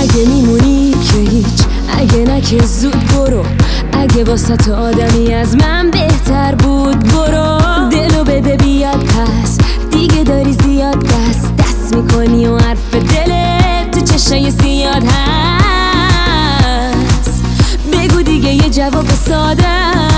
اگه میمونی که هیچ، اگه نه که زود برو. اگه واسه تو آدمی از من بهتر بود برو. دلو بده بیاد پس، دیگه داری زیاد دست میکنی و حرف دلت تو چشای سیاد هست. بگو دیگه یه جواب ساده